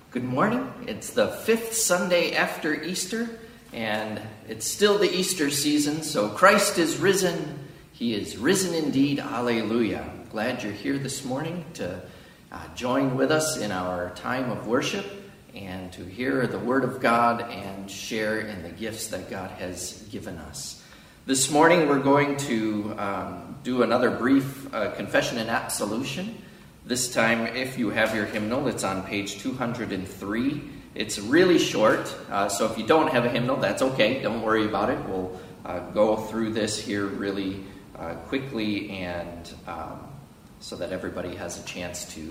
Good morning. It's the 5th Sunday after Easter, and it's still the Easter season, so Christ is risen. He is risen indeed. Alleluia. Glad you're here this morning to join with us in our time of worship and to hear the Word of God and share in the gifts that God has given us. This morning we're going to do another brief confession and absolution. This time, if you have your hymnal, it's on page 203. It's really short, so if you don't have a hymnal, that's okay. Don't worry about it. We'll go through this here really quickly and so that everybody has a chance to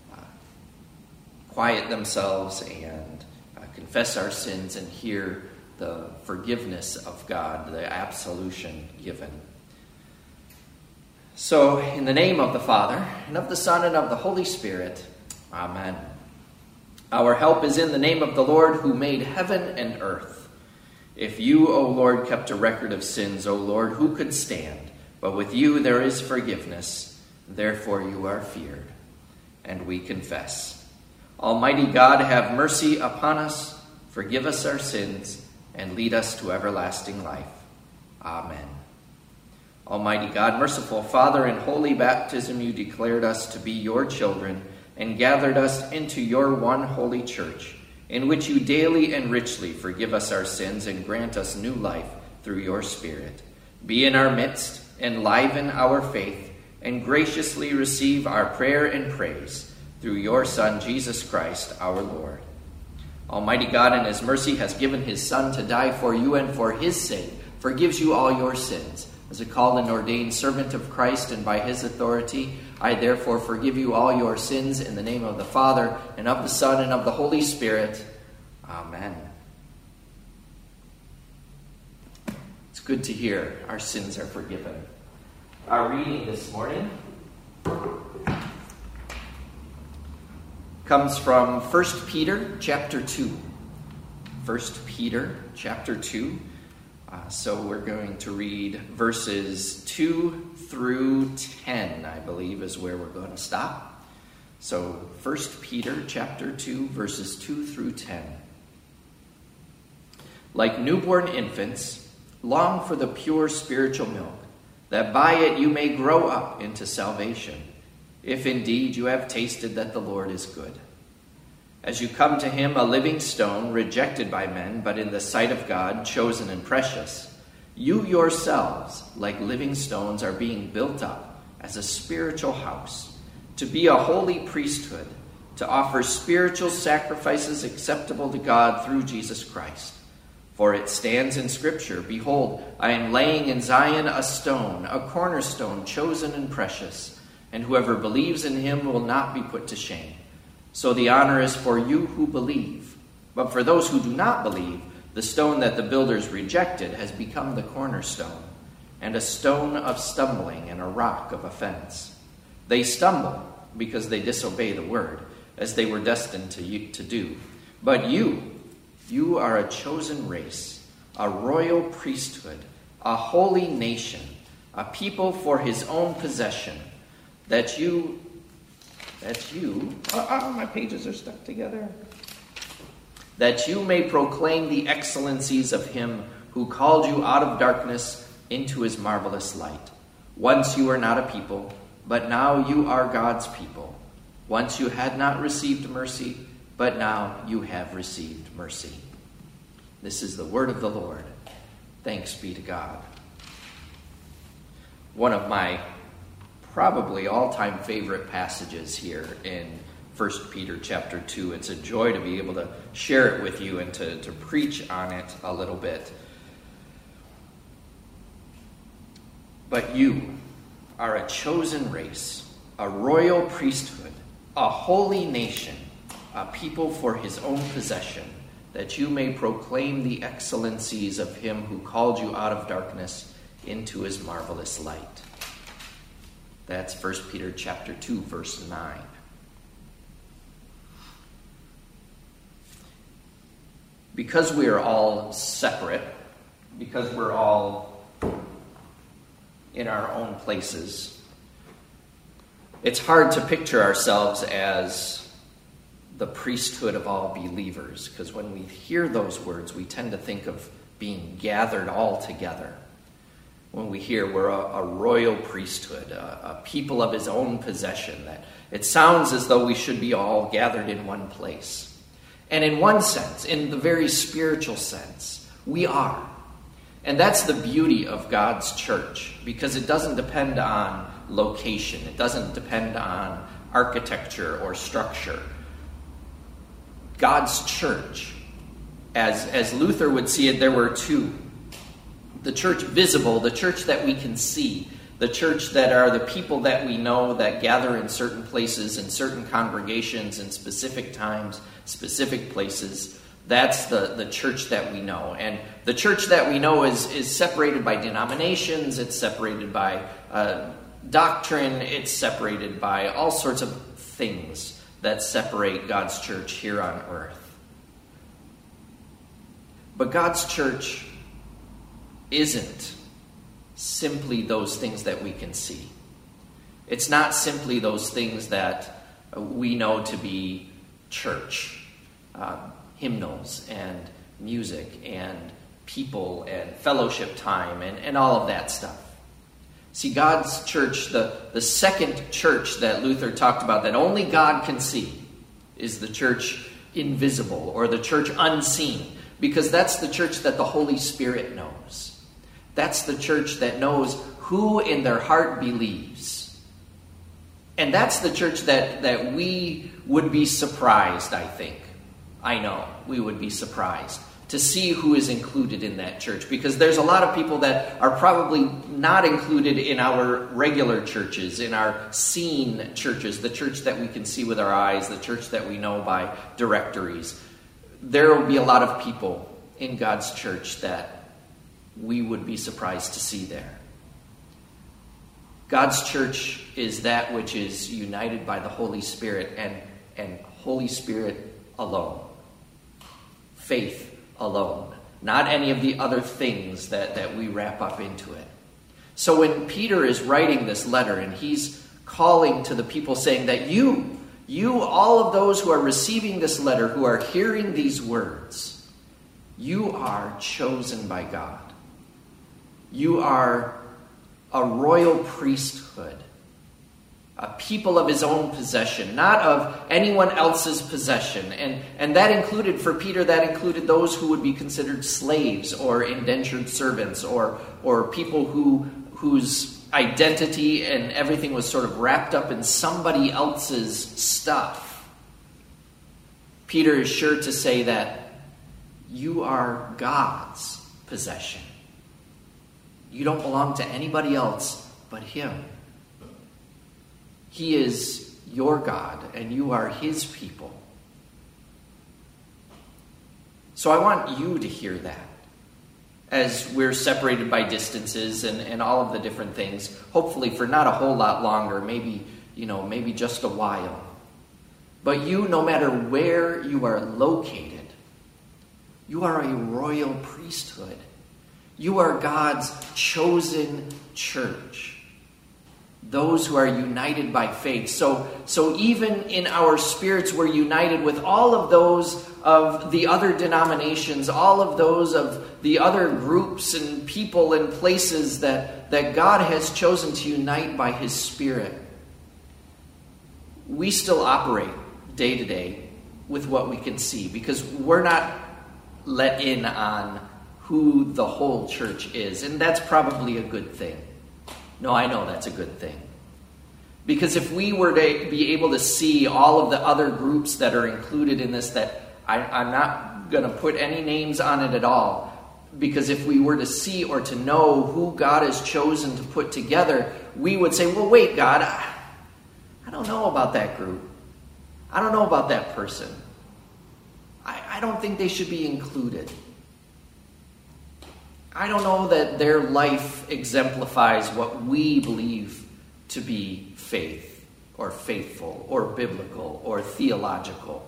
quiet themselves and confess our sins and hear the forgiveness of God, the absolution given. So, in the name of the Father, and of the Son, and of the Holy Spirit, Amen. Our help is in the name of the Lord, who made heaven and earth. If you, O Lord, kept a record of sins, O Lord, who could stand? But with you there is forgiveness, therefore you are feared. And we confess. Almighty God, have mercy upon us, forgive us our sins, and lead us to everlasting life. Amen. Almighty God, merciful Father, in holy baptism you declared us to be your children and gathered us into your one holy church, in which you daily and richly forgive us our sins and grant us new life through your Spirit. Be in our midst, enliven our faith, and graciously receive our prayer and praise through your Son, Jesus Christ, our Lord. Almighty God, in his mercy, has given his Son to die for you, and for his sake forgives you all your sins. As a called and ordained servant of Christ, and by his authority, I therefore forgive you all your sins in the name of the Father, and of the Son, and of the Holy Spirit. Amen. It's good to hear our sins are forgiven. Our reading this morning comes from 1 Peter chapter 2. 1 Peter chapter 2. So we're going to read verses 2 through 10, I believe, is where we're going to stop. So 1 Peter chapter 2, verses 2 through 10. Like newborn infants, long for the pure spiritual milk, that by it you may grow up into salvation, if indeed you have tasted that the Lord is good. As you come to him, a living stone, rejected by men, but in the sight of God, chosen and precious, you yourselves, like living stones, are being built up as a spiritual house, to be a holy priesthood, to offer spiritual sacrifices acceptable to God through Jesus Christ. For it stands in Scripture, behold, I am laying in Zion a stone, a cornerstone, chosen and precious, and whoever believes in him will not be put to shame. So the honor is for you who believe. But for those who do not believe, the stone that the builders rejected has become the cornerstone, and a stone of stumbling and a rock of offense. They stumble because they disobey the word, as they were destined to do. But you are a chosen race, a royal priesthood, a holy nation, a people for his own possession, that you, my pages are stuck together. That you may proclaim the excellencies of him who called you out of darkness into his marvelous light. Once you were not a people, but now you are God's people. Once you had not received mercy, but now you have received mercy. This is the word of the Lord. Thanks be to God. One of my probably all-time favorite passages here in 1 Peter chapter 2. It's a joy to be able to share it with you and to preach on it a little bit. But you are a chosen race, a royal priesthood, a holy nation, a people for his own possession, that you may proclaim the excellencies of him who called you out of darkness into his marvelous light. That's 1 Peter chapter 2, verse 9. Because we are all separate, because we're all in our own places, it's hard to picture ourselves as the priesthood of all believers, because when we hear those words, we tend to think of being gathered all together. When we hear we're a royal priesthood, a people of his own possession, that it sounds as though we should be all gathered in one place. And in one sense, in the very spiritual sense, we are. And that's the beauty of God's church, because it doesn't depend on location. It doesn't depend on architecture or structure. God's church, as Luther would see it, there were two. The church visible, the church that we can see, the church that are the people that we know that gather in certain places, in certain congregations, in specific times, specific places. That's the church that we know. And the church that we know is separated by denominations, it's separated by doctrine, it's separated by all sorts of things that separate God's church here on earth. But God's church isn't simply those things that we can see. It's not simply those things that we know to be church. Hymnals and music and people and fellowship time and all of that stuff. See, God's church, the second church that Luther talked about that only God can see, is the church invisible or the church unseen, because that's the church that the Holy Spirit knows. That's the church that knows who in their heart believes. And that's the church that we would be surprised, I think. I know we would be surprised to see who is included in that church, because there's a lot of people that are probably not included in our regular churches, in our seen churches, the church that we can see with our eyes, the church that we know by directories. There will be a lot of people in God's church that we would be surprised to see there. God's church is that which is united by the Holy Spirit and Holy Spirit alone. Faith alone. Not any of the other things that we wrap up into it. So when Peter is writing this letter and he's calling to the people saying that you, all of those who are receiving this letter, who are hearing these words, you are chosen by God. You are a royal priesthood, a people of his own possession, not of anyone else's possession. And that included, for Peter, that included those who would be considered slaves or indentured servants or people whose identity and everything was sort of wrapped up in somebody else's stuff. Peter is sure to say that you are God's possession. You don't belong to anybody else but him. He is your God, and you are his people. So I want you to hear that as we're separated by distances and all of the different things, hopefully for not a whole lot longer, maybe just a while. But you, no matter where you are located, you are a royal priesthood. You are God's chosen church. Those who are united by faith. So even in our spirits, we're united with all of those of the other denominations, all of those of the other groups and people and places that God has chosen to unite by his Spirit. We still operate day to day with what we can see, because we're not let in on who the whole church is. And that's probably a good thing. No, I know that's a good thing. Because if we were to be able to see all of the other groups that are included in this, that I'm not going to put any names on it at all, because if we were to see or to know who God has chosen to put together, we would say, well, wait, God, I don't know about that group. I don't know about that person. I don't think they should be included. I don't know that their life exemplifies what we believe to be faith or faithful or biblical or theological.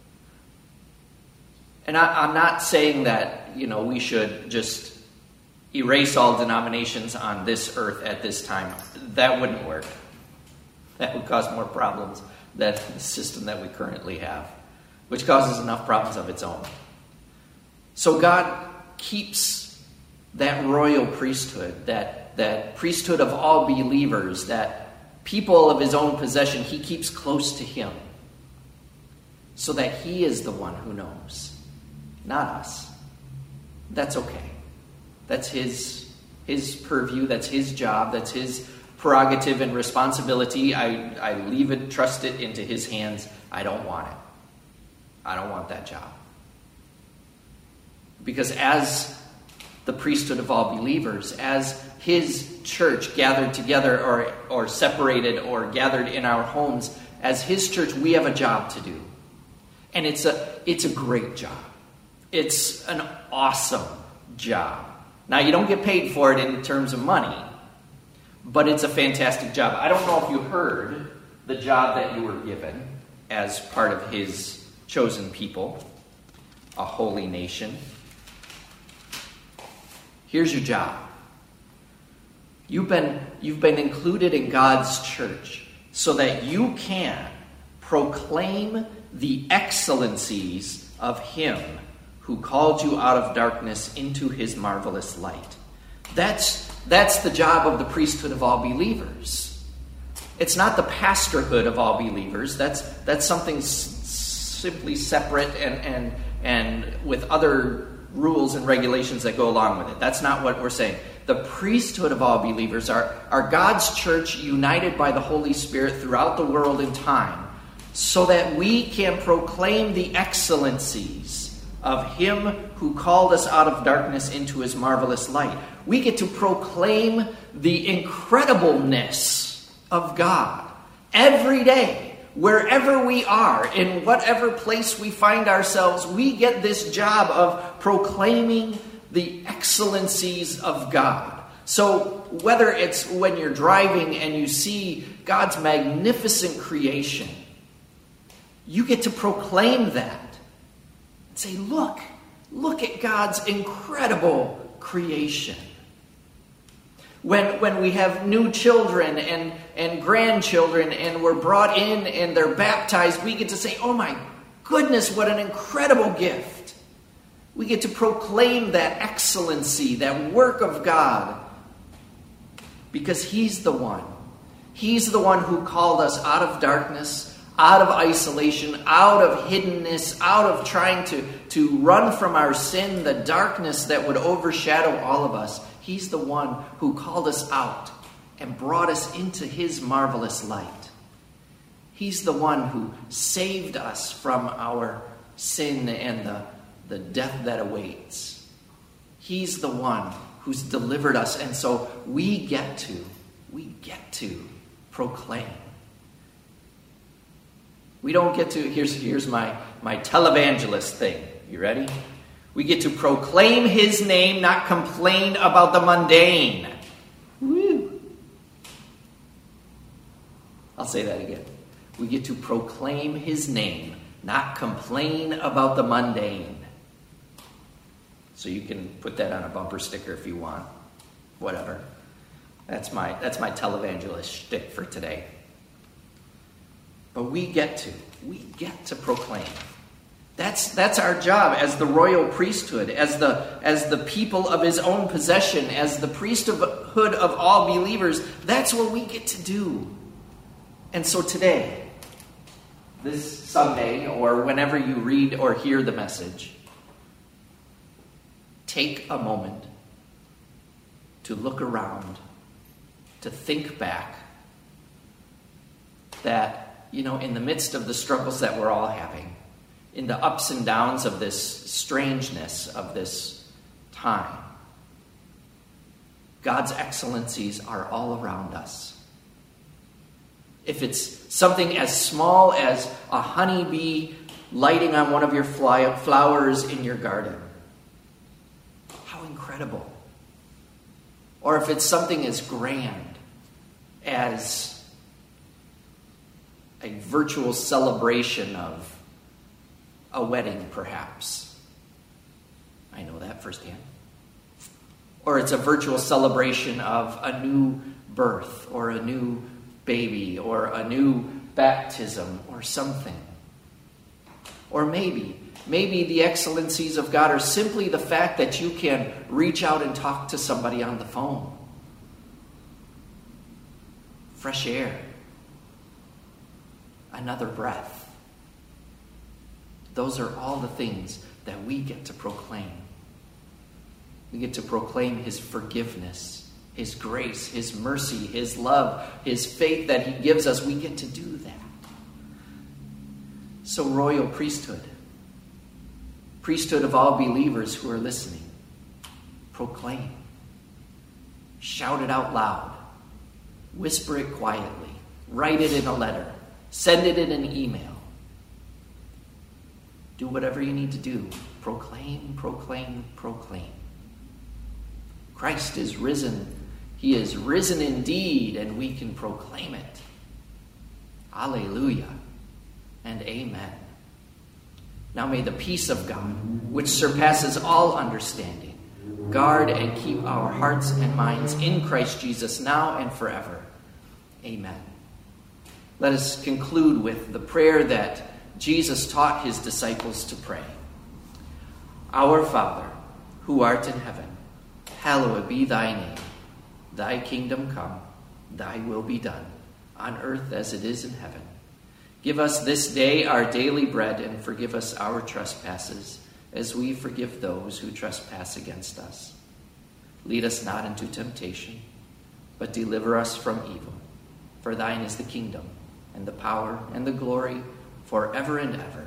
And I'm not saying that, we should just erase all denominations on this earth at this time. That wouldn't work. That would cause more problems than the system that we currently have. which causes enough problems of its own. So God keeps that royal priesthood, that priesthood of all believers, that people of his own possession, he keeps close to him so that he is the one who knows, not us. That's okay. That's his purview, that's his job, that's his prerogative and responsibility. I leave it, trust it into his hands. I don't want it. I don't want that job. Because as the priesthood of all believers, as his church gathered together or separated or gathered in our homes, as his church, we have a job to do. And it's a great job. It's an awesome job. Now, you don't get paid for it in terms of money, but it's a fantastic job. I don't know if you heard the job that you were given as part of his chosen people, a holy nation. Here's your job. You've been included in God's church so that you can proclaim the excellencies of him who called you out of darkness into his marvelous light. That's the job of the priesthood of all believers. It's not the pastorhood of all believers. That's something simply separate and with other rules and regulations that go along with it. That's not what we're saying. The priesthood of all believers are God's church united by the Holy Spirit throughout the world and time so that we can proclaim the excellencies of him who called us out of darkness into his marvelous light. We get to proclaim the incredibleness of God every day, wherever we are, in whatever place we find ourselves. We get this job of proclaiming the excellencies of God. So whether it's when you're driving and you see God's magnificent creation, you get to proclaim that. Say, look at God's incredible creation. When we have new children and grandchildren and we're brought in and they're baptized, we get to say, oh my goodness, what an incredible gift. We get to proclaim that excellency, that work of God, because he's the one. He's the one who called us out of darkness, out of isolation, out of hiddenness, out of trying to run from our sin, the darkness that would overshadow all of us. He's the one who called us out and brought us into his marvelous light. He's the one who saved us from our sin and the death that awaits. He's the one who's delivered us, and so we get to proclaim. We don't get to, here's my televangelist thing. You ready? We get to proclaim his name, not complain about the mundane. Woo! I'll say that again. We get to proclaim his name, not complain about the mundane. So you can put that on a bumper sticker if you want. Whatever. That's my televangelist shtick for today. But we get to proclaim. That's our job as the royal priesthood, as the people of his own possession, as the priesthood of all believers. That's what we get to do. And so today, this Sunday, or whenever you read or hear the message, take a moment to look around, to think back that, in the midst of the struggles that we're all having, in the ups and downs of this strangeness of this time, God's excellencies are all around us. If it's something as small as a honeybee lighting on one of your flowers in your garden, how incredible. Or if it's something as grand as a virtual celebration of a wedding, perhaps. I know that firsthand. Or it's a virtual celebration of a new birth, or a new baby, or a new baptism, or something. Or maybe the excellencies of God are simply the fact that you can reach out and talk to somebody on the phone. Fresh air. Another breath. Those are all the things that we get to proclaim. We get to proclaim his forgiveness, his grace, his mercy, his love, his faith that he gives us. We get to do that. So royal priesthood of all believers who are listening, proclaim. Shout it out loud. Whisper it quietly. Write it in a letter. Send it in an email. Do whatever you need to do. Proclaim, proclaim, proclaim. Christ is risen. He is risen indeed, and we can proclaim it. Alleluia and amen. Now may the peace of God, which surpasses all understanding, guard and keep our hearts and minds in Christ Jesus now and forever. Amen. Let us conclude with the prayer that Jesus taught his disciples to pray. Our Father, who art in heaven, hallowed be thy name. Thy kingdom come, thy will be done, on earth as it is in heaven. Give us this day our daily bread, and forgive us our trespasses, as we forgive those who trespass against us. Lead us not into temptation, but deliver us from evil. For thine is the kingdom, and the power, and the glory, forever and ever.